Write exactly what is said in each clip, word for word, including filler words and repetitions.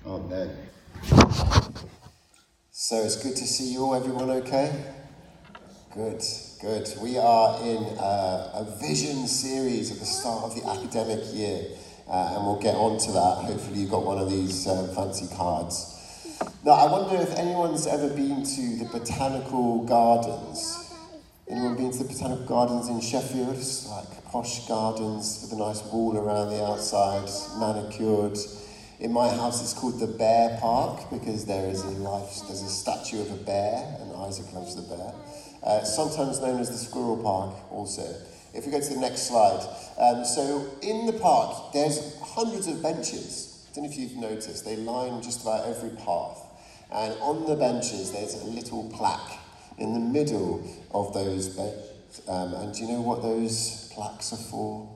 Amen. So it's good to see you all. Everyone okay? Good, good. We are in uh, a vision series at the start of the academic year, uh, and we'll get on to that. Hopefully you got one of these um, fancy cards. Now, I wonder if anyone's ever been to the Botanical Gardens. Anyone been to the Botanical Gardens in Sheffield? It's like posh gardens with a nice wall around the outside, manicured. In my house, it's called the Bear Park because there is a life, there's a statue of a bear, and Isaac loves the bear. Uh, sometimes known as the Squirrel Park also. If we go to the next slide. Um, so in the park, there's hundreds of benches. I don't know if you've noticed. They line just about every path. And on the benches, there's a little plaque in the middle of those benches. Um, and do you know what those plaques are for?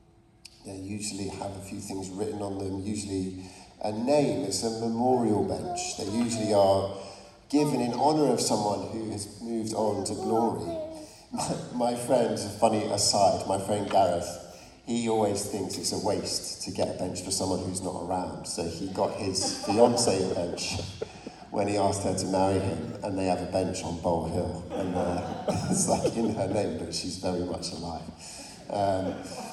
They usually have a few things written on them, usually a name. It's a memorial bench. They usually are given in honour of someone who has moved on to glory. My, my friend, a funny aside, my friend Gareth, he always thinks it's a waste to get a bench for someone who's not around. So he got his fiancée a bench when he asked her to marry him, and they have a bench on Bowl Hill. And uh, it's like in her name, but she's very much alive. Um,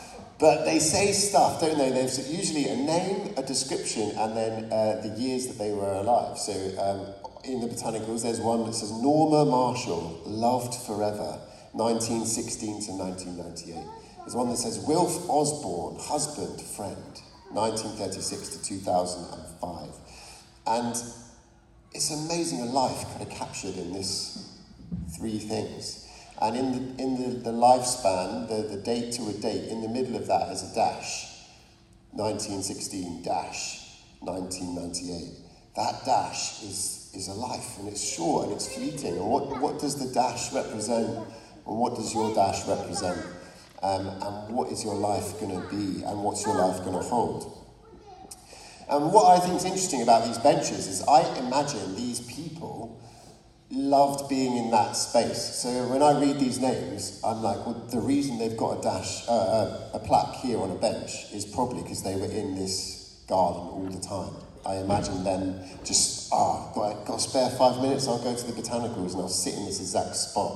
But they say stuff, don't they? There's usually a name, a description, and then uh, the years that they were alive. So um, in the Botanicals, there's one that says Norma Marshall, loved forever, nineteen sixteen to nineteen ninety-eight. There's one that says Wilf Osborne, husband, friend, nineteen thirty-six to two thousand five. And it's amazing a life kind of captured in this three things. And in the in the, the lifespan, the, the date to a date, in the middle of that is a dash, nineteen sixteen dash nineteen ninety-eight. That dash is is a life, and it's short and it's fleeting. And what, what does the dash represent? And what does your dash represent? Um, and what is your life going to be? And what's your life going to hold? And what I think is interesting about these benches is I imagine these people loved being in that space. So when I read these names, I'm like, well, the reason they've got a dash, uh, a, a plaque here on a bench is probably because they were in this garden all the time. I imagine them just, ah, oh, got, got a spare five minutes, I'll go to the Botanicals and I'll sit in this exact spot.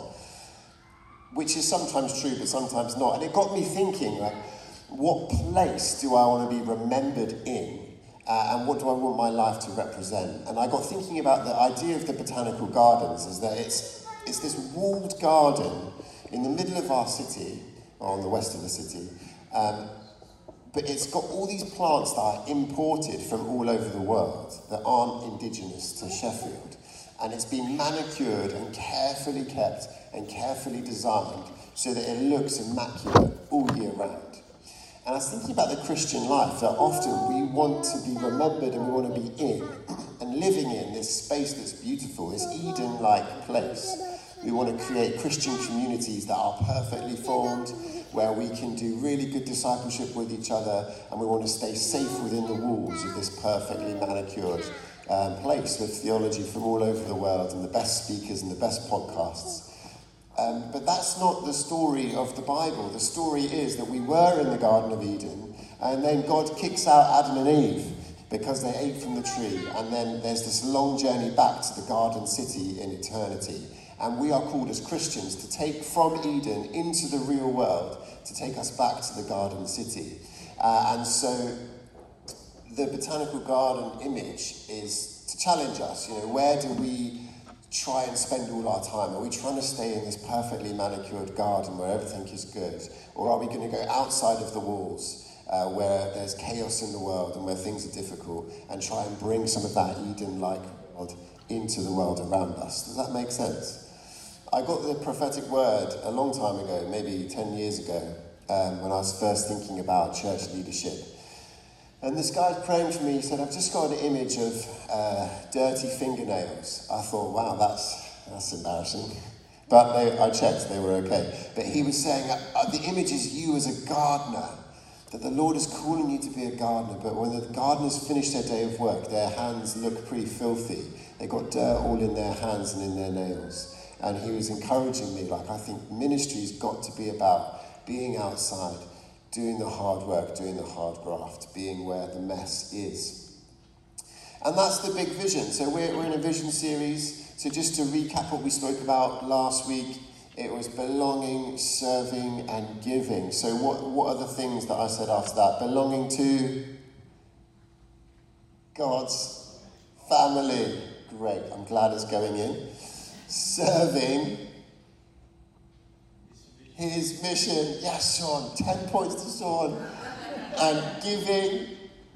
Which is sometimes true, but sometimes not. And it got me thinking, like, what place do I want to be remembered in? Uh, and what do I want my life to represent? And I got thinking about the idea of the Botanical Gardens is that it's it's this walled garden in the middle of our city, or on the west of the city, um, but it's got all these plants that are imported from all over the world that aren't indigenous to Sheffield. And it's been manicured and carefully kept and carefully designed so that it looks immaculate all year round. And I was thinking about the Christian life, that often we want to be remembered and we want to be in and living in this space that's beautiful, this Eden-like place. We want to create Christian communities that are perfectly formed, where we can do really good discipleship with each other, and we want to stay safe within the walls of this perfectly manicured um, place with theology from all over the world and the best speakers and the best podcasts. Um, but that's not the story of the Bible. The story is that we were in the Garden of Eden, and then God kicks out Adam and Eve because they ate from the tree, and then there's this long journey back to the garden city in eternity. And we are called as Christians to take from Eden into the real world, to take us back to the garden city. Uh, and so the Botanical Garden image is to challenge us. You know, where do we try and spend all our time? Are we trying to stay in this perfectly manicured garden where everything is good? Or are we going to go outside of the walls uh, where there's chaos in the world and where things are difficult and try and bring some of that Eden-like world into the world around us? Does that make sense? I got the prophetic word a long time ago, maybe ten years ago, um, when I was first thinking about church leadership. And this guy praying for me, he said, I've just got an image of uh, dirty fingernails. I thought, wow, that's that's embarrassing. But they, I checked, they were okay. But he was saying, uh, the image is you as a gardener, that the Lord is calling you to be a gardener, but when the gardeners finish their day of work, their hands look pretty filthy. They've got dirt all in their hands and in their nails. And he was encouraging me, like, I think ministry's got to be about being outside, doing the hard work, doing the hard graft, being where the mess is. And that's the big vision. So we're, we're in a vision series. So just to recap what we spoke about last week, it was belonging, serving, and giving. So what, what are the things that I said after that? Belonging to God's family. Great, I'm glad it's going in. Serving his mission. Yes, Sean, ten points to Sean. And giving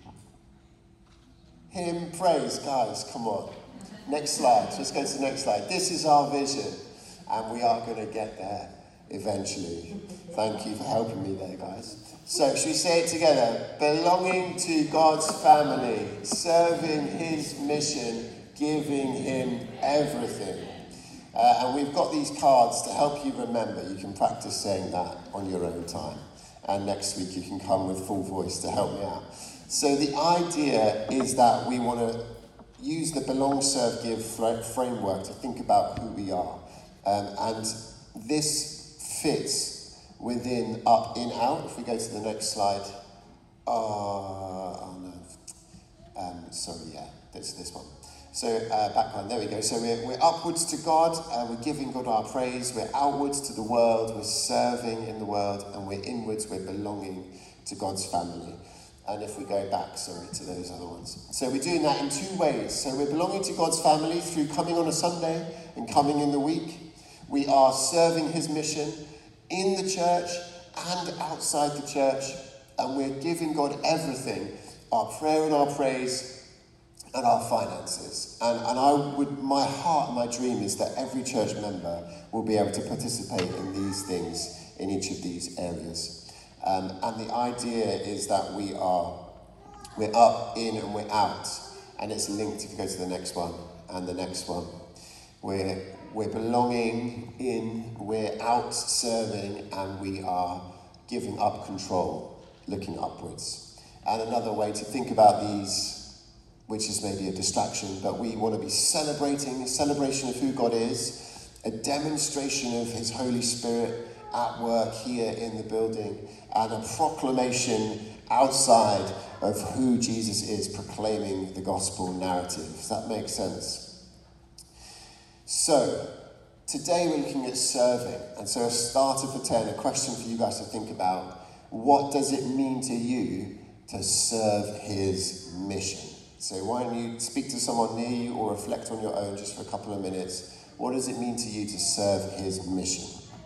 him praise. Guys, come on. Next slide. Let's go to the next slide. This is our vision. And we are going to get there eventually. Thank you for helping me there, guys. So, should we say it together? Belonging to God's family, serving his mission, giving him everything. Uh, and we've got these cards to help you remember. You can practice saying that on your own time. And next week you can come with full voice to help me out. So the idea is that we want to use the belong, serve, give framework to think about who we are. Um, and this fits within up, in, out. If we go to the next slide. Uh, oh no. Um, sorry, yeah, that's this one. So uh, background, there we go. So we're, we're upwards to God, uh, we're giving God our praise. We're outwards to the world, we're serving in the world. And we're inwards, we're belonging to God's family. And if we go back, sorry, to those other ones. So we're doing that in two ways. So we're belonging to God's family through coming on a Sunday and coming in the week. We are serving his mission in the church and outside the church. And we're giving God everything, our prayer and our praise and our finances. And, and I would, my heart, my dream is that every church member will be able to participate in these things in each of these areas. Um, and the idea is that we are, we're up, in, and we're out. And it's linked, if you go to the next one, and the next one. We're, we're belonging in, we're out serving, and we are giving up control, looking upwards. And another way to think about these, which is maybe a distraction, but we want to be celebrating, a celebration of who God is, a demonstration of his Holy Spirit at work here in the building, and a proclamation outside of who Jesus is, proclaiming the gospel narrative. Does that make sense? So, today we're looking at serving. And so a starter for ten, a question for you guys to think about. What does it mean to you to serve his mission? So why don't you speak to someone near you or reflect on your own just for a couple of minutes. What does it mean to you to serve his mission?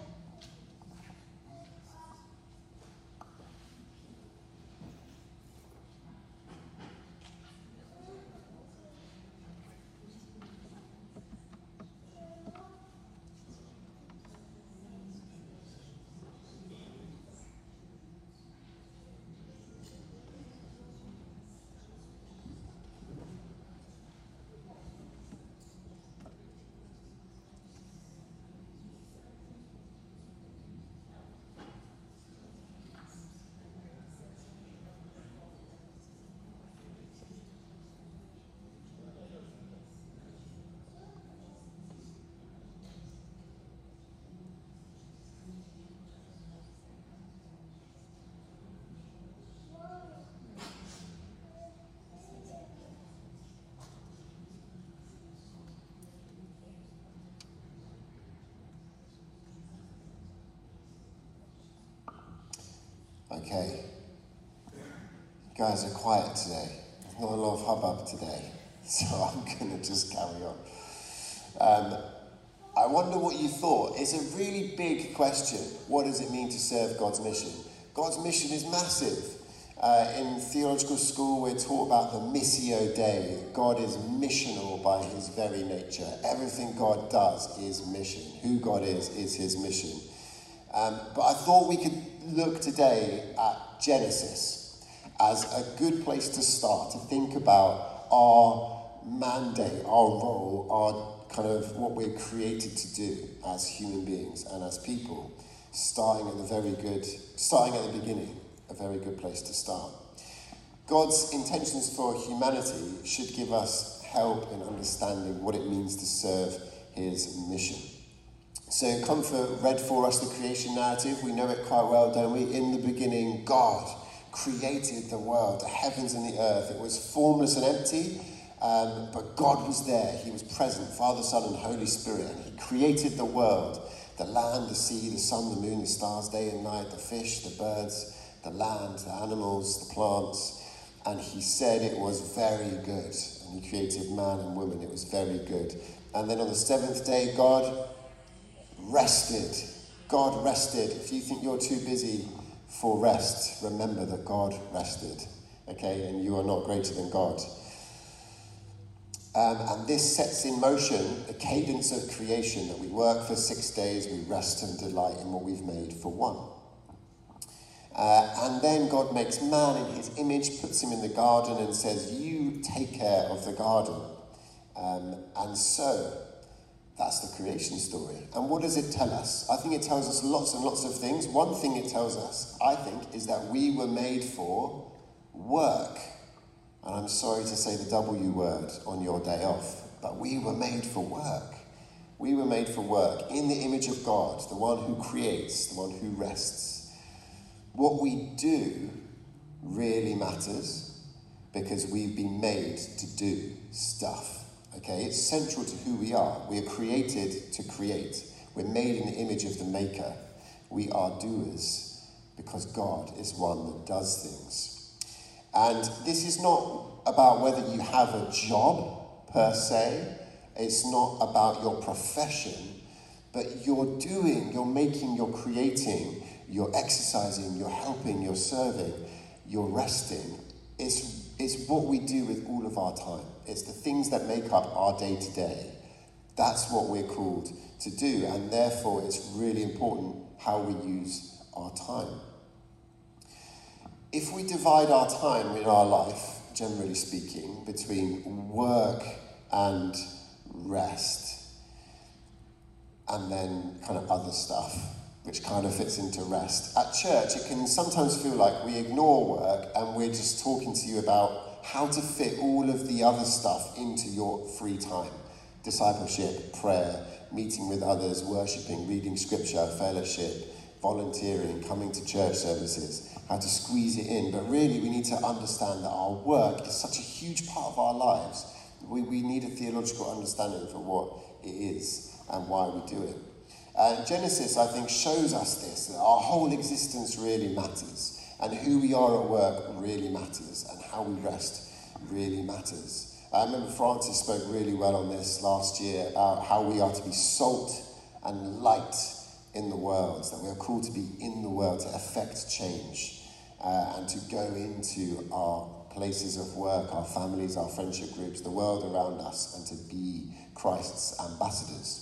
Okay, you guys are quiet today. There's not a lot of hubbub today, so I'm going to just carry on. Um, I wonder what you thought. It's a really big question. What does it mean to serve God's mission? God's mission is massive. Uh, in theological school, we're taught about the Missio Dei. God is missional by his very nature. Everything God does is mission. Who God is, is his mission. Um, but I thought we could look today at Genesis as a good place to start, to think about our mandate, our role, our kind of what we're created to do as human beings and as people, starting at the very good, starting at the beginning, a very good place to start. God's intentions for humanity should give us help in understanding what it means to serve his mission. So Comfort read for us the creation narrative. We know it quite well, don't we? In the beginning, God created the world, the heavens and the earth. It was formless and empty, Um, but God was there. He was present, Father, Son, and Holy Spirit. And he created the world, the land, the sea, the sun, the moon, the stars, day and night, the fish, the birds, the land, the animals, the plants. And he said it was very good. And he created man and woman. It was very good. And then on the seventh day, God rested. God rested. If you think you're too busy for rest, remember that God rested. Okay? And you are not greater than God. Um, and this sets in motion the cadence of creation, that we work for six days, we rest and delight in what we've made for one. Uh, and then God makes man in his image, puts him in the garden and says, you take care of the garden. Um, and so, that's the creation story. And what does it tell us? I think it tells us lots and lots of things. One thing it tells us, I think, is that we were made for work. And I'm sorry to say the W word on your day off, but we were made for work. We were made for work in the image of God, the one who creates, the one who rests. What we do really matters because we've been made to do stuff. Okay, it's central to who we are. We are created to create. We're made in the image of the Maker. We are doers because God is one that does things. And this is not about whether you have a job per se. It's not about your profession, but you're doing, you're making, you're creating, you're exercising, you're helping, you're serving, you're resting. It's, it's what we do with all of our time. It's the things that make up our day to day. That's what we're called to do, and therefore it's really important how we use our time. If we divide our time in our life, generally speaking, between work and rest, and then kind of other stuff, which kind of fits into rest. At church, it can sometimes feel like we ignore work and we're just talking to you about how to fit all of the other stuff into your free time. Discipleship, prayer, meeting with others, worshipping, reading scripture, fellowship, volunteering, coming to church services, how to squeeze it in. But really, we need to understand that our work is such a huge part of our lives. We, we need a theological understanding for what it is and why we do it. And Genesis, I think, shows us this, that our whole existence really matters, and who we are at work really matters, and how we rest really matters. I remember Francis spoke really well on this last year about how we are to be salt and light in the world, that we are called to be in the world to affect change uh, and to go into our places of work, our families, our friendship groups, the world around us, and to be Christ's ambassadors.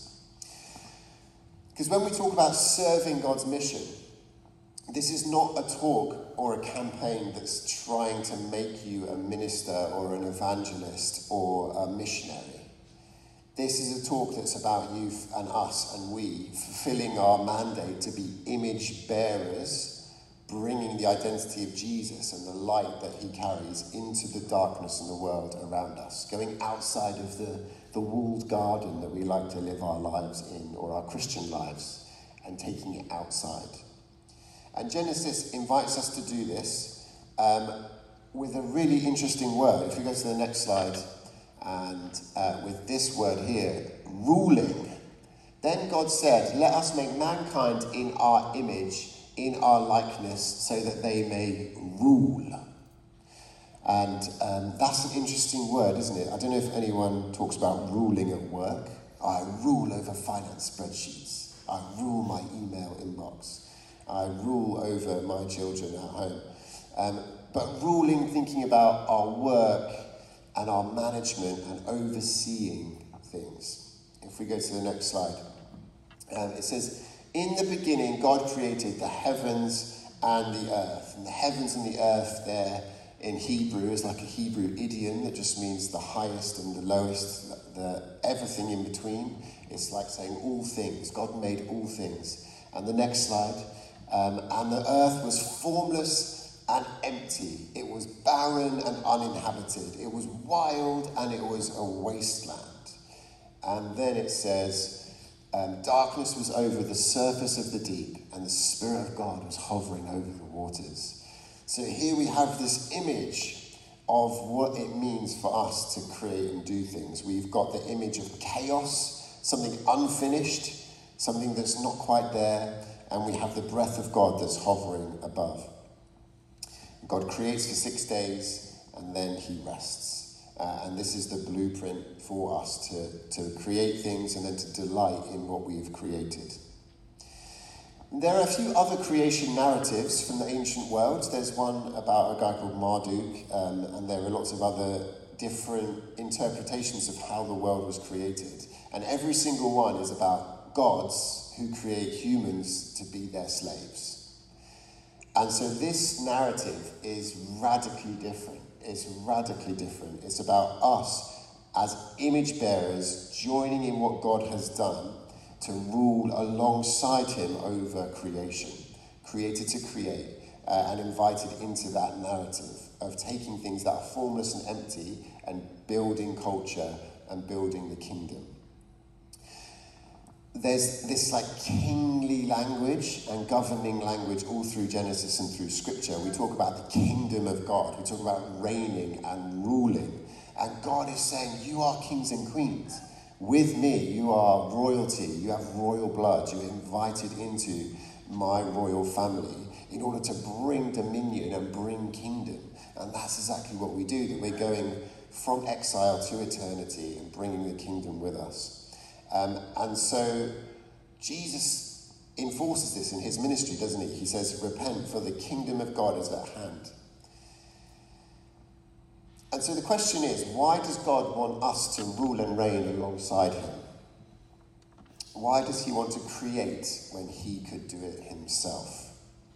Because when we talk about serving God's mission, this is not a talk or a campaign that's trying to make you a minister or an evangelist or a missionary. This is a talk that's about you and us and we fulfilling our mandate to be image bearers, bringing the identity of Jesus and the light that he carries into the darkness in the world around us, going outside of the, the walled garden that we like to live our lives in, or our Christian lives, and taking it outside. And Genesis invites us to do this um, with a really interesting word. If we go to the next slide, and uh, with this word here, ruling. Then God said, let us make mankind in our image, in our likeness, so that they may rule. And um, that's an interesting word, isn't it? I don't know if anyone talks about ruling at work. I rule over finance spreadsheets. I rule my email inbox. I rule over my children at home. Um, but ruling, thinking about our work and our management and overseeing things. If we go to the next slide. Um, it says, in the beginning, God created the heavens and the earth. And the heavens and the earth there in Hebrew is like a Hebrew idiom that just means the highest and the lowest, the, the everything in between. It's like saying all things. God made all things. And the next slide. Um, and the earth was formless and empty. It was barren and uninhabited. It was wild and it was a wasteland. And then it says, um, darkness was over the surface of the deep, and the Spirit of God was hovering over the waters. So here we have this image of what it means for us to create and do things. We've got the image of chaos, something unfinished, something that's not quite there, and we have the breath of God that's hovering above. God creates for six days, and then he rests. Uh, and this is the blueprint for us to, to create things and then to delight in what we've created. There are a few other creation narratives from the ancient world. There's one about a guy called Marduk, um, and there are lots of other different interpretations of how the world was created. And every single one is about gods who create humans to be their slaves. And so this narrative is radically different. It's radically different. It's about us as image bearers joining in what God has done to rule alongside him over creation, created to create, uh, and invited into that narrative of taking things that are formless and empty and building culture and building the kingdom. There's this like kingly language and governing language all through Genesis and through Scripture. We talk about the kingdom of God. We talk about reigning and ruling. And God is saying, you are kings and queens. With me, you are royalty, you have royal blood, you're invited into my royal family in order to bring dominion and bring kingdom. And that's exactly what we do, that we're going from exile to eternity and bringing the kingdom with us. Um, and so Jesus enforces this in his ministry, doesn't he? He says, repent, for the kingdom of God is at hand. And so the question is, why does God want us to rule and reign alongside him? Why does he want to create when he could do it himself?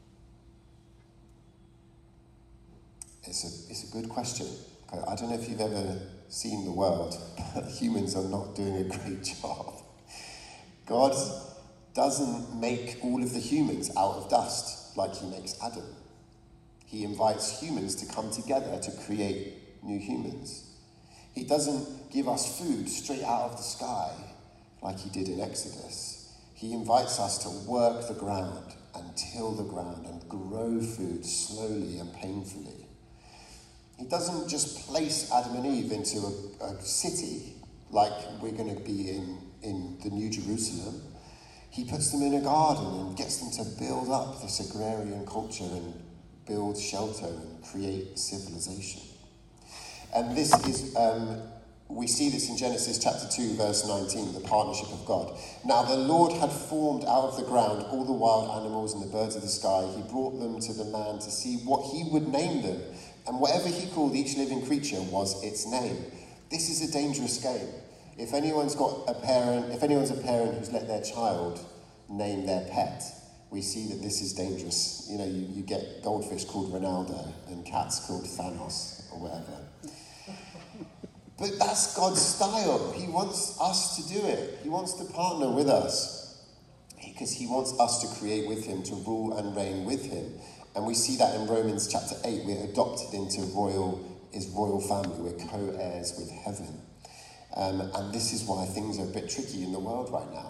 It's a, it's a good question. I don't know if you've ever seen the world, but humans are not doing a great job. God doesn't make all of the humans out of dust like he makes Adam. He invites humans to come together to create new humans. He doesn't give us food straight out of the sky like he did in Exodus. He invites us to work the ground and till the ground and grow food slowly and painfully. He doesn't just place Adam and Eve into a, a city like we're going to be in, in the New Jerusalem. He puts them in a garden and gets them to build up this agrarian culture and build shelter and create civilization. And this is, um, we see this in Genesis chapter two, verse nineteen, the partnership of God. Now the Lord had formed out of the ground all the wild animals and the birds of the sky. He brought them to the man to see what he would name them. And whatever he called each living creature was its name. This is a dangerous game. If anyone's got a parent, if anyone's a parent who's let their child name their pet, we see that this is dangerous. You know, you, you get goldfish called Ronaldo and cats called Thanos or whatever. But that's God's style. He wants us to do it. He wants to partner with us because he wants us to create with him, to rule and reign with him. And we see that in Romans chapter eight. We're adopted into royal, his royal family. We're co-heirs with heaven. Um, and this is why things are a bit tricky in the world right now.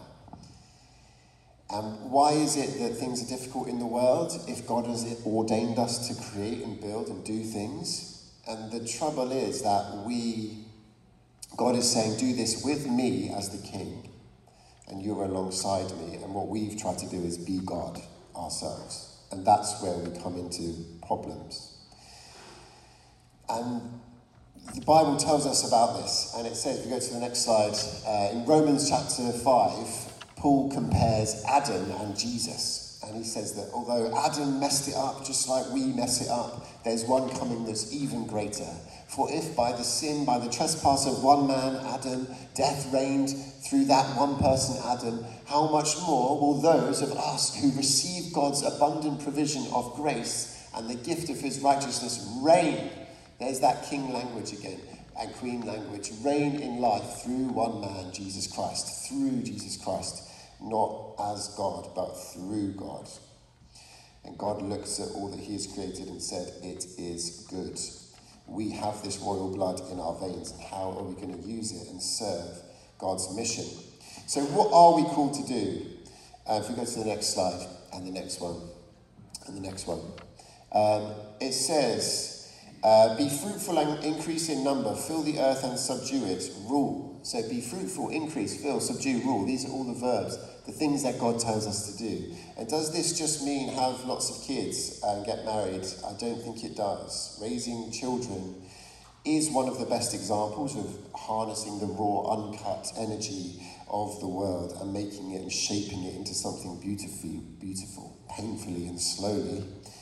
Um, why is it that things are difficult in the world if God has ordained us to create and build and do things? And the trouble is that we, God is saying, do this with me as the king, and you're alongside me. And what we've tried to do is be God ourselves. And that's where we come into problems. And the Bible tells us about this, and it says, if we go to the next slide, uh, in Romans chapter five, Paul compares Adam and Jesus. And he says that although Adam messed it up just like we mess it up, there's one coming that's even greater. For if by the sin, by the trespass of one man, Adam, death reigned through that one person, Adam, how much more will those of us who receive God's abundant provision of grace and the gift of his righteousness reign? There's that king language again, and queen language. Reign in life through one man, Jesus Christ. Through Jesus Christ. Not as God, but through God. And God looks at all that he has created and said, it is good. We have this royal blood in our veins. And how are we going to use it and serve God's mission? So what are we called to do? Uh, if we go to the next slide, and the next one, and the next one. Um, it says, Uh, be fruitful and increase in number, fill the earth and subdue it, rule. So be fruitful, increase, fill, subdue, rule. These are all the verbs, the things that God tells us to do. And does this just mean have lots of kids and get married? I don't think it does. Raising children is one of the best examples of harnessing the raw, uncut energy of the world and making it and shaping it into something beautifully, beautiful, painfully and slowly.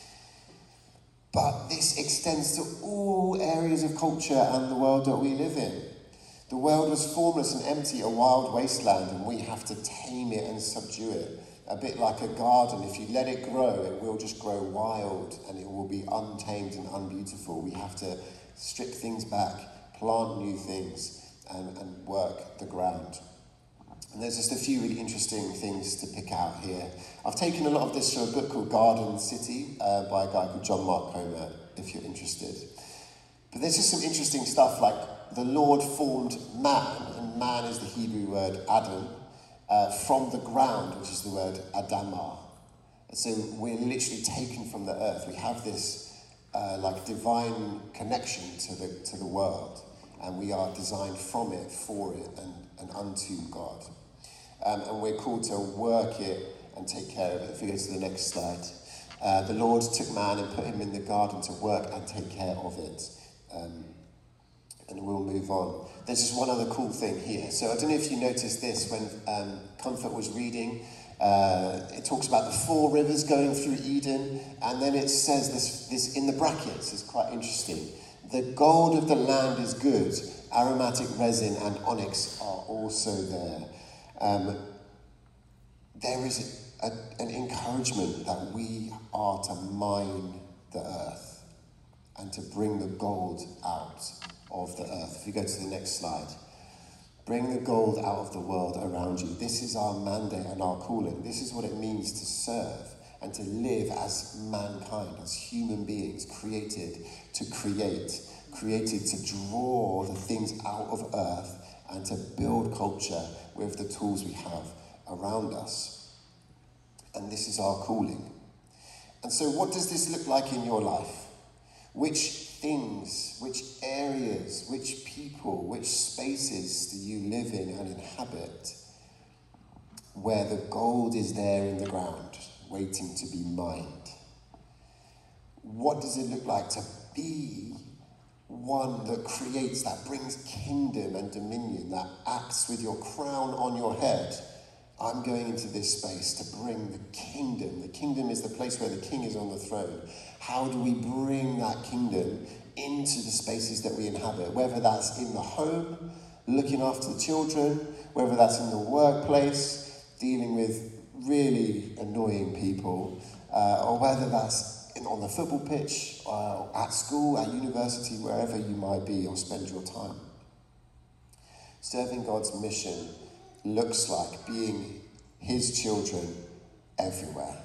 But this extends to all areas of culture and the world that we live in. The world was formless and empty, a wild wasteland, and we have to tame it and subdue it. A bit like a garden, if you let it grow, it will just grow wild and it will be untamed and unbeautiful. We have to strip things back, plant new things, and, and work the ground. And there's just a few really interesting things to pick out here. I've taken a lot of this from a book called Garden City uh, by a guy called John Mark Comer, if you're interested. But there's just some interesting stuff like the Lord formed man, and man is the Hebrew word Adam, uh, from the ground, which is the word Adamah. And so we're literally taken from the earth. We have this uh, like divine connection to the to the world, and we are designed from it, for it, and, and unto God. Um, and we're called to work it and take care of it. If we go to the next slide. Uh, the Lord took man and put him in the garden to work and take care of it. Um, and we'll move on. There's just one other cool thing here. So I don't know if you noticed this when um, Comfort was reading. Uh, it talks about the four rivers going through Eden. And then it says this, this in the brackets. It's quite interesting. The gold of the land is good. Aromatic resin and onyx are also there. Um, there is a, an encouragement that we are to mine the earth and to bring the gold out of the earth. If you go to the next slide. Bring the gold out of the world around you. This is our mandate and our calling. This is what it means to serve and to live as mankind, as human beings, created to create, created to draw the things out of earth and to build culture with the tools we have around us. And this is our calling. And so what does this look like in your life? Which things, which areas, which people, which spaces do you live in and inhabit where the gold is there in the ground, waiting to be mined? What does it look like to be one that creates, that brings kingdom and dominion, that acts with your crown on your head? I'm going into this space to bring the kingdom. The kingdom is the place where the king is on the throne. How do we bring that kingdom into the spaces that we inhabit? Whether that's in the home, looking after the children, whether that's in the workplace, dealing with really annoying people, uh, or whether that's in, on the football pitch, uh, at school, at university, wherever you might be or spend your time. Serving God's mission looks like being his children everywhere.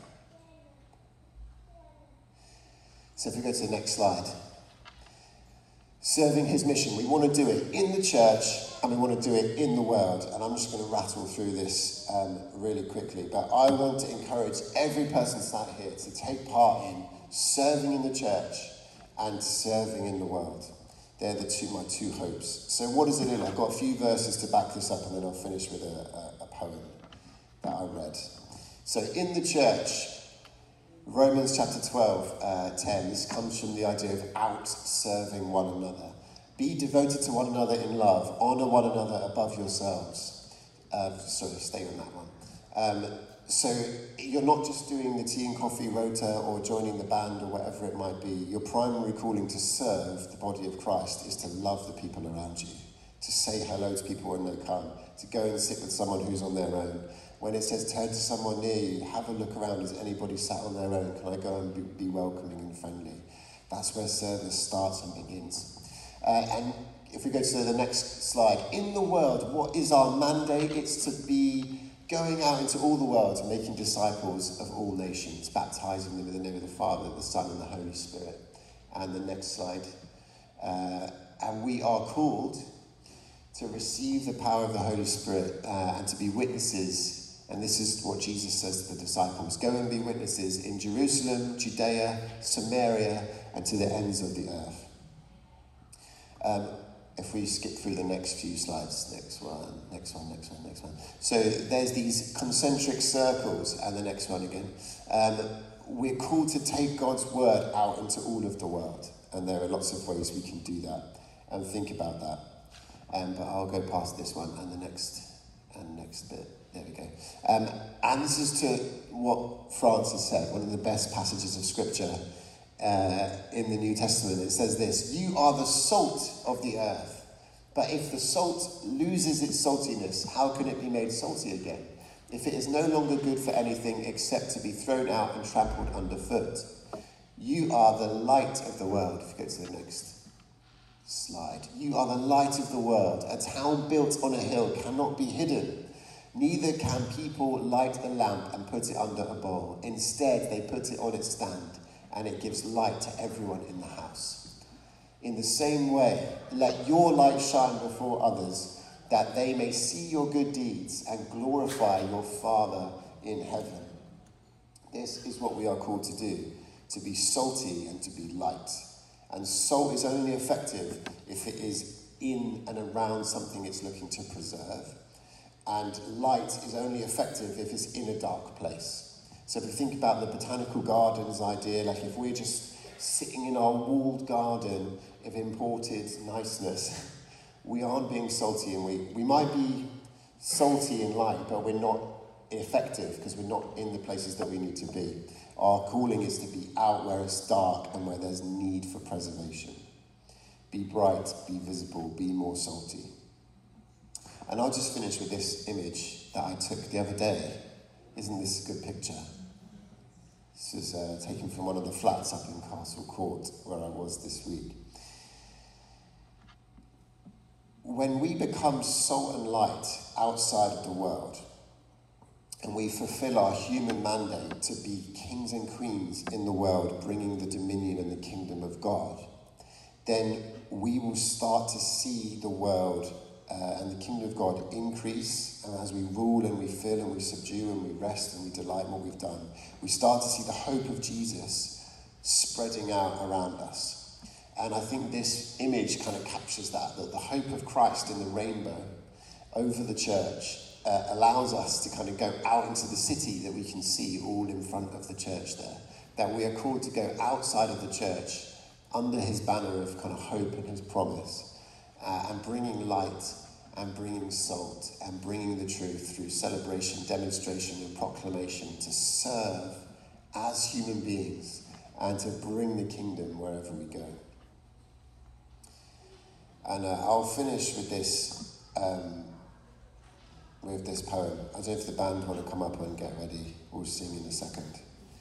So if we go to the next slide. Serving his mission. We want to do it in the church and we want to do it in the world. And I'm just going to rattle through this um, really quickly. But I want to encourage every person sat here to take part in serving in the church and serving in the world. They're the two, my two hopes. So what does it look like? I've got a few verses to back this up and then I'll finish with a, a, a poem that I read. So in the church, Romans chapter twelve, uh, ten, this comes from the idea of out-serving one another. Be devoted to one another in love. Honour one another above yourselves. Uh, sorry, stay on that one. Um, so you're not just doing the tea and coffee rota or joining the band or whatever it might be. Your primary calling to serve the body of Christ is to love the people around you, to say hello to people when they come, to go and sit with someone who's on their own. When it says turn to someone near you, have a look around. Is anybody sat on their own? Can I go and be, be welcoming and friendly? That's where service starts and begins. Uh, and if we go to the next slide, in the world, what is our mandate? It's to be going out into all the world and making disciples of all nations, baptizing them in the name of the Father, the Son, and the Holy Spirit. And the next slide. Uh, and we are called to receive the power of the Holy Spirit uh, and to be witnesses. And this is what Jesus says to the disciples. Go and be witnesses in Jerusalem, Judea, Samaria, and to the ends of the earth. Um, if we skip through the next few slides, next one, next one, next one, next one. So there's these concentric circles, and the next one again. Um, we're called to take God's word out into all of the world, and there are lots of ways we can do that, and think about that. Um, but I'll go past this one, and the next, and next bit. There we go. Um, and this is to what Francis said, one of the best passages of scripture uh, in the New Testament. It says this: "You are the salt of the earth, but if the salt loses its saltiness, how can it be made salty again? If it is no longer good for anything except to be thrown out and trampled underfoot. You are the light of the world." If you go to the next slide. "You are the light of the world. A town built on a hill cannot be hidden. Neither can people light a lamp and put it under a bowl. Instead, they put it on its stand, and it gives light to everyone in the house. In the same way, let your light shine before others, that they may see your good deeds and glorify your Father in heaven." This is what we are called to do, to be salty and to be light. And salt is only effective if it is in and around something it's looking to preserve. And light is only effective if it's in a dark place. So if you think about the botanical gardens idea, like if we're just sitting in our walled garden of imported niceness, we aren't being salty, and we, we might be salty in light, but we're not effective because we're not in the places that we need to be. Our calling is to be out where it's dark and where there's need for preservation. Be bright, be visible, be more salty. And I'll just finish with this image that I took the other day. Isn't this a good picture? This is uh, taken from one of the flats up in Castle Court, where I was this week. When we become salt and light outside of the world, and we fulfill our human mandate to be kings and queens in the world, bringing the dominion and the kingdom of God, then we will start to see the world uh, and the kingdom of God increase. And as we rule and we fill and we subdue and we rest and we delight in what we've done, we start to see the hope of Jesus spreading out around us. And I think this image kind of captures that, that the hope of Christ in the rainbow over the church Uh, allows us to kind of go out into the city that we can see all in front of the church there. That we are called to go outside of the church under his banner of kind of hope and his promise, uh, and bringing light and bringing salt and bringing the truth through celebration, demonstration and proclamation to serve as human beings and to bring the kingdom wherever we go. And uh, I'll finish with this um, with this poem. I don't know if the band want to come up and get ready. We'll sing in a second.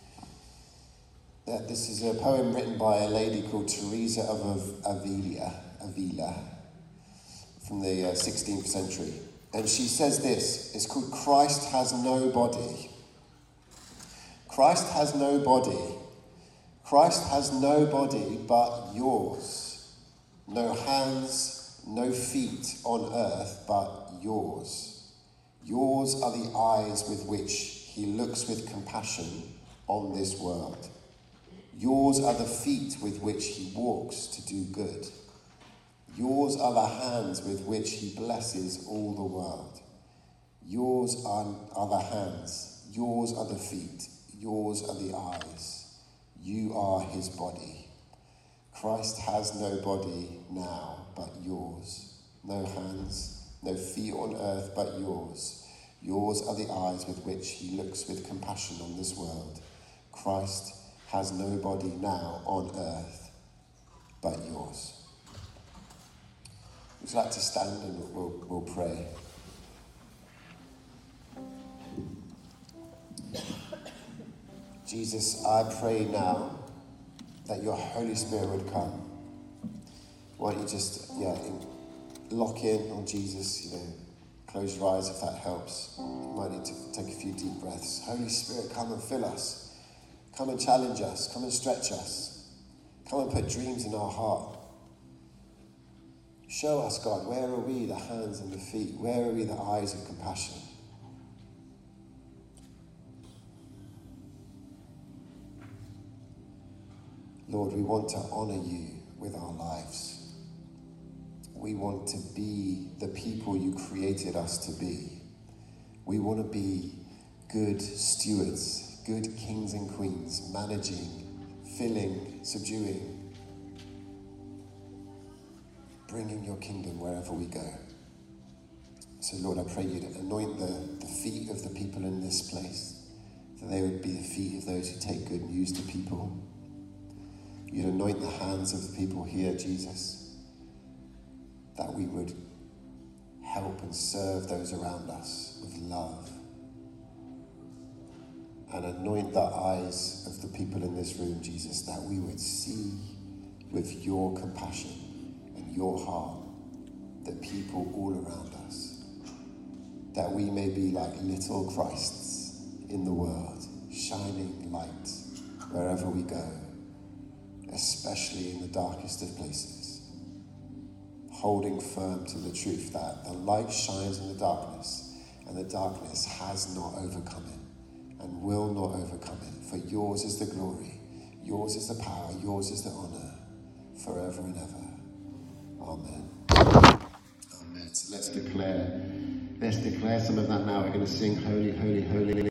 Uh, this is a poem written by a lady called Teresa of Avila, Avila from the uh, sixteenth century. And she says this, it's called "Christ Has No Body." Christ has no body. Christ has no body but yours. No hands, no feet on earth but yours. Yours are the eyes with which he looks with compassion on this world. Yours are the feet with which he walks to do good. Yours are the hands with which he blesses all the world. Yours are, are the hands. Yours are the feet. Yours are the eyes. You are his body. Christ has no body now but yours. No hands, no feet on earth but yours. Yours are the eyes with which he looks with compassion on this world. Christ has no body now on earth but yours. Would you like to stand and we'll, we'll pray? Jesus, I pray now that your Holy Spirit would come. Why don't you just, yeah, in, lock in on Jesus, you know, close your eyes if that helps. You might need to take a few deep breaths. Holy Spirit, come and fill us. Come and challenge us. Come and stretch us. Come and put dreams in our heart. Show us, God, where are we, the hands and the feet? Where are we, the eyes of compassion? Lord, we want to honour you with our lives. we want to be the people you created us to be. We want to be good stewards, good kings and queens, managing, filling, subduing, bringing your kingdom wherever we go. So Lord, I pray you'd anoint the, the feet of the people in this place, that they would be the feet of those who take good news to people. You'd anoint the hands of the people here, Jesus, that we would help and serve those around us with love. And anoint the eyes of the people in this room, Jesus, that we would see with your compassion and your heart the people all around us, that we may be like little Christs in the world, shining light wherever we go, especially in the darkest of places, holding firm to the truth that the light shines in the darkness, and the darkness has not overcome it and will not overcome it. For yours is the glory, yours is the power, yours is the honor, forever and ever. Amen. Amen. So let's declare, let's declare some of that now. We're going to sing Holy, Holy, Holy.